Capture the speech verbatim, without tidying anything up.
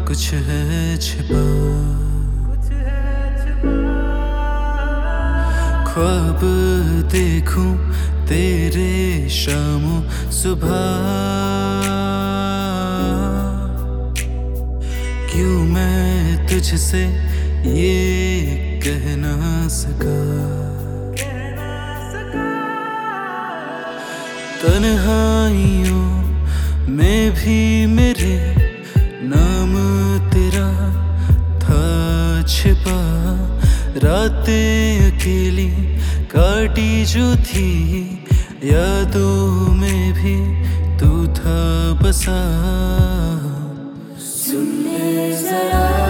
कुछ है छिपा, ख्वाब देखूं तेरे शामों सुबह, क्यों मैं तुझसे ये कह ना सका। तन्हाइयों में भी मेरे नाम तेरा था छिपा, रातें अकेली काटी जो थी, यादों में भी तू था बसा। सुन ले जरा